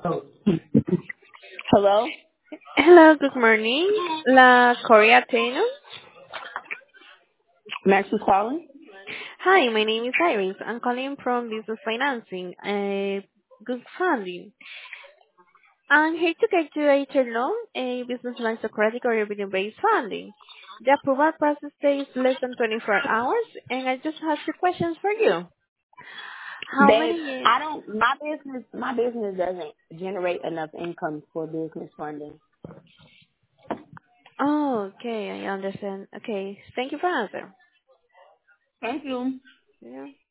Hello? Hello, good morning. La Korea Taino. Max was calling? Hi, my name is Iris. I'm calling from Business Financing, good funding. I'm here to get you a term loan, a business line of credit or revenue-based funding. The approval process takes less than 24 hours, and I just have two questions for you. How Babe, many years? I don't, my business doesn't generate enough income for business funding. Oh, okay, I understand. Okay, thank you for answering. Thank you. Yeah.